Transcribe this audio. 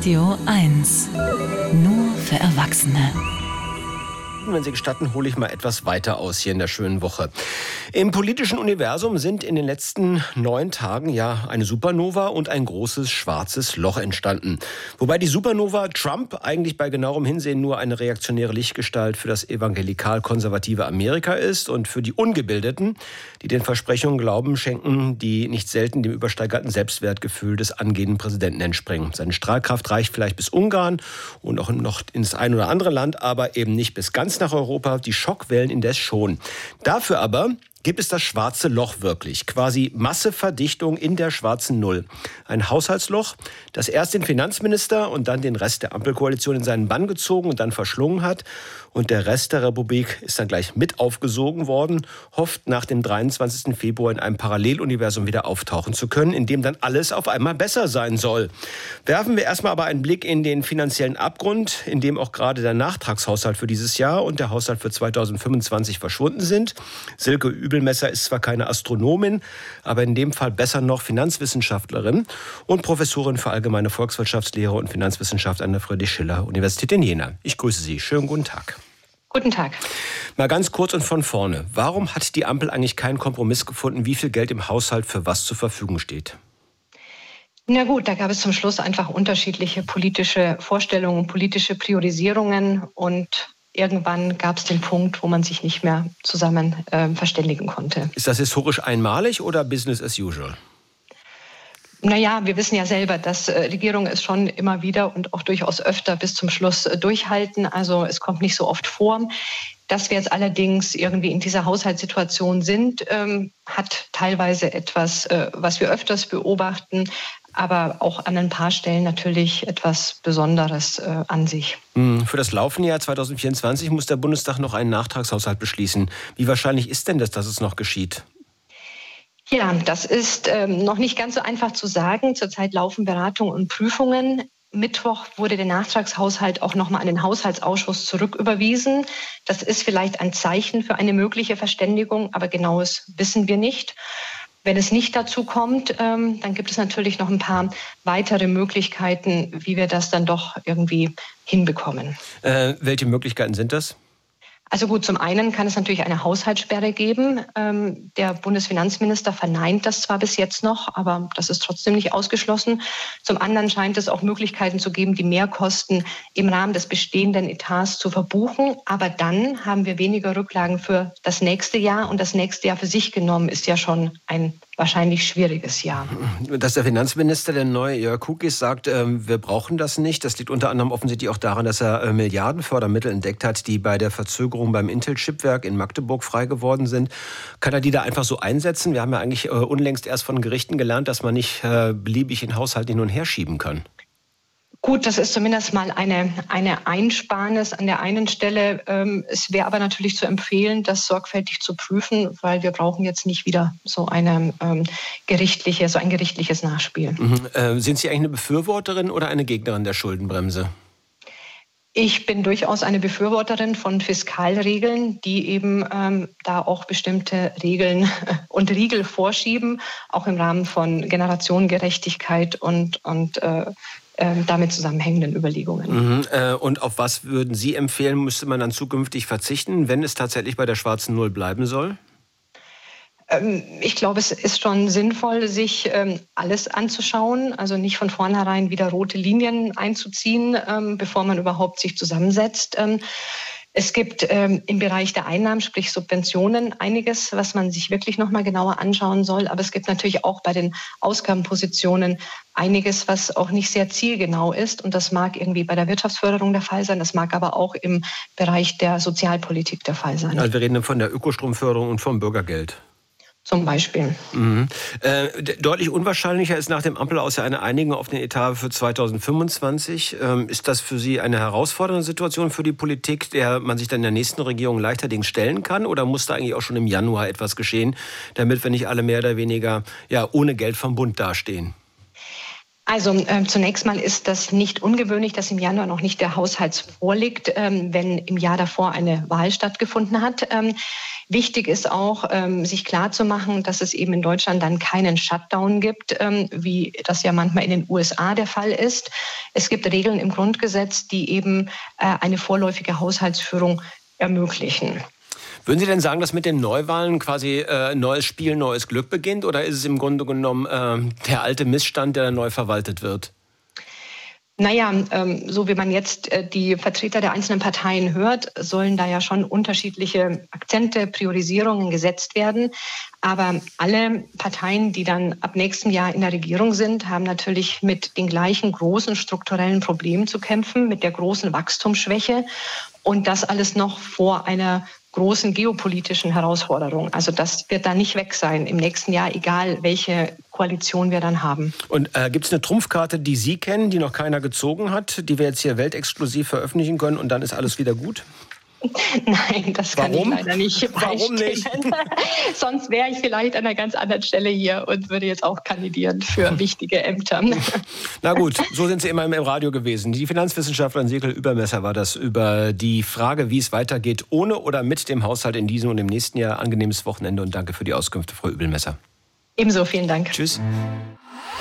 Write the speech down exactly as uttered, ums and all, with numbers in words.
Radio eins. Nur für Erwachsene. Wenn Sie gestatten, hole ich mal etwas weiter aus hier in der schönen Woche. Im politischen Universum sind in den letzten neun Tagen ja eine Supernova und ein großes schwarzes Loch entstanden. Wobei die Supernova Trump eigentlich bei genauerem Hinsehen nur eine reaktionäre Lichtgestalt für das evangelikal-konservative Amerika ist und für die Ungebildeten, die den Versprechungen Glauben schenken, die nicht selten dem übersteigerten Selbstwertgefühl des angehenden Präsidenten entspringen. Seine Strahlkraft reicht vielleicht bis Ungarn und auch noch ins ein oder andere Land, aber eben nicht bis ganz nach Europa, die Schockwellen indes schon. Dafür aber gibt es das schwarze Loch wirklich, quasi Masseverdichtung in der schwarzen Null. Ein Haushaltsloch, das erst den Finanzminister und dann den Rest der Ampelkoalition in seinen Bann gezogen und dann verschlungen hat. Und der Rest der Republik ist dann gleich mit aufgesogen worden, hofft nach dem dreiundzwanzigsten Februar in einem Paralleluniversum wieder auftauchen zu können, in dem dann alles auf einmal besser sein soll. Werfen wir erstmal aber einen Blick in den finanziellen Abgrund, in dem auch gerade der Nachtragshaushalt für dieses Jahr und der Haushalt für zweitausendfünfundzwanzig verschwunden sind. Silke Übelmesser ist zwar keine Astronomin, aber in dem Fall besser noch Finanzwissenschaftlerin und Professorin für allgemeine Volkswirtschaftslehre und Finanzwissenschaft an der Friedrich-Schiller-Universität in Jena. Ich grüße Sie. Schönen guten Tag. Guten Tag. Mal ganz kurz und von vorne. Warum hat die Ampel eigentlich keinen Kompromiss gefunden, wie viel Geld im Haushalt für was zur Verfügung steht? Na gut, da gab es zum Schluss einfach unterschiedliche politische Vorstellungen, politische Priorisierungen und irgendwann gab es den Punkt, wo man sich nicht mehr zusammen äh, verständigen konnte. Ist das historisch einmalig oder Business as usual? Naja, wir wissen ja selber, dass äh, Regierungen es schon immer wieder und auch durchaus öfter bis zum Schluss äh, durchhalten. Also es kommt nicht so oft vor. Dass wir jetzt allerdings irgendwie in dieser Haushaltssituation sind, ähm, hat teilweise etwas, äh, was wir öfters beobachten, aber auch an ein paar Stellen natürlich etwas Besonderes äh, an sich. Für das laufende Jahr zweitausendvierundzwanzig muss der Bundestag noch einen Nachtragshaushalt beschließen. Wie wahrscheinlich ist denn das, dass es noch geschieht? Ja, das ist ähm, noch nicht ganz so einfach zu sagen. Zurzeit laufen Beratungen und Prüfungen. Mittwoch wurde der Nachtragshaushalt auch nochmal an den Haushaltsausschuss zurücküberwiesen. Das ist vielleicht ein Zeichen für eine mögliche Verständigung, aber genaues wissen wir nicht. Wenn es nicht dazu kommt, ähm, dann gibt es natürlich noch ein paar weitere Möglichkeiten, wie wir das dann doch irgendwie hinbekommen. Äh, welche Möglichkeiten sind das? Also gut, zum einen kann es natürlich eine Haushaltssperre geben. Ähm, der Bundesfinanzminister verneint das zwar bis jetzt noch, aber das ist trotzdem nicht ausgeschlossen. Zum anderen scheint es auch Möglichkeiten zu geben, die Mehrkosten im Rahmen des bestehenden Etats zu verbuchen. Aber dann haben wir weniger Rücklagen für das nächste Jahr. Und das nächste Jahr für sich genommen ist ja schon ein wahrscheinlich schwieriges Jahr. Dass der Finanzminister, der neue Jörg Kukis, sagt, äh, wir brauchen das nicht. Das liegt unter anderem offensichtlich auch daran, dass er äh, Milliardenfördermittel entdeckt hat, die bei der Verzögerung beim Intel-Chipwerk in Magdeburg frei geworden sind. Kann er die da einfach so einsetzen? Wir haben ja eigentlich äh, unlängst erst von Gerichten gelernt, dass man nicht äh, beliebig in Haushalt hin und her schieben kann. Gut, das ist zumindest mal eine, eine Einsparnis an der einen Stelle. Ähm, es wäre aber natürlich zu empfehlen, das sorgfältig zu prüfen, weil wir brauchen jetzt nicht wieder so, eine, ähm, gerichtliche, so ein gerichtliches Nachspiel. Mhm. Äh, sind Sie eigentlich eine Befürworterin oder eine Gegnerin der Schuldenbremse? Ich bin durchaus eine Befürworterin von Fiskalregeln, die eben ähm, da auch bestimmte Regeln und Riegel vorschieben, auch im Rahmen von Generationengerechtigkeit und, und äh, damit zusammenhängenden Überlegungen. Mhm, äh, und auf was würden Sie empfehlen, müsste man dann zukünftig verzichten, wenn es tatsächlich bei der schwarzen Null bleiben soll? Ähm, ich glaube, es ist schon sinnvoll, sich ähm, alles anzuschauen, also nicht von vornherein wieder rote Linien einzuziehen, ähm, bevor man überhaupt sich zusammensetzt. Ähm, Es gibt ähm, im Bereich der Einnahmen, sprich Subventionen, einiges, was man sich wirklich noch mal genauer anschauen soll. Aber es gibt natürlich auch bei den Ausgabenpositionen einiges, was auch nicht sehr zielgenau ist. Und das mag irgendwie bei der Wirtschaftsförderung der Fall sein, das mag aber auch im Bereich der Sozialpolitik der Fall sein. Also wir reden von der Ökostromförderung und vom Bürgergeld. Zum Beispiel. Mhm. Äh, deutlich unwahrscheinlicher ist nach dem Ampelaus ja eine Einigung auf den Etat für zweitausendfünfundzwanzig. Ähm, ist das für Sie eine herausfordernde Situation für die Politik, der man sich dann in der nächsten Regierung leichterdings stellen kann? Oder muss da eigentlich auch schon im Januar etwas geschehen, damit wir nicht alle mehr oder weniger ja, ohne Geld vom Bund dastehen? Also äh, zunächst mal ist das nicht ungewöhnlich, dass im Januar noch nicht der Haushalt vorliegt, ähm, wenn im Jahr davor eine Wahl stattgefunden hat. Ähm, wichtig ist auch, ähm, sich klarzumachen, dass es eben in Deutschland dann keinen Shutdown gibt, ähm, wie das ja manchmal in den U S A der Fall ist. Es gibt Regeln im Grundgesetz, die eben äh, eine vorläufige Haushaltsführung ermöglichen. Würden Sie denn sagen, dass mit den Neuwahlen quasi äh, neues Spiel, neues Glück beginnt? Oder ist es im Grunde genommen äh, der alte Missstand, der neu verwaltet wird? Naja, ähm, so wie man jetzt äh, die Vertreter der einzelnen Parteien hört, sollen da ja schon unterschiedliche Akzente, Priorisierungen gesetzt werden. Aber alle Parteien, die dann ab nächstem Jahr in der Regierung sind, haben natürlich mit den gleichen großen strukturellen Problemen zu kämpfen, mit der großen Wachstumsschwäche. Und das alles noch vor einer großen geopolitischen Herausforderung. Also das wird da nicht weg sein im nächsten Jahr, egal welche Koalition wir dann haben. Und äh, gibt es eine Trumpfkarte, die Sie kennen, die noch keiner gezogen hat, die wir jetzt hier weltexklusiv veröffentlichen können und dann ist alles wieder gut? Nein, das kann Warum? ich leider nicht Warum nicht? Sonst wäre ich vielleicht an einer ganz anderen Stelle hier und würde jetzt auch kandidieren für wichtige Ämter. Na gut, so sind Sie immer im Radio gewesen. Die Finanzwissenschaftlerin Silke Übermesser war das über die Frage, wie es weitergeht, ohne oder mit dem Haushalt in diesem und im nächsten Jahr. Angenehmes Wochenende und danke für die Auskünfte, Frau Übermesser. Ebenso, vielen Dank. Tschüss.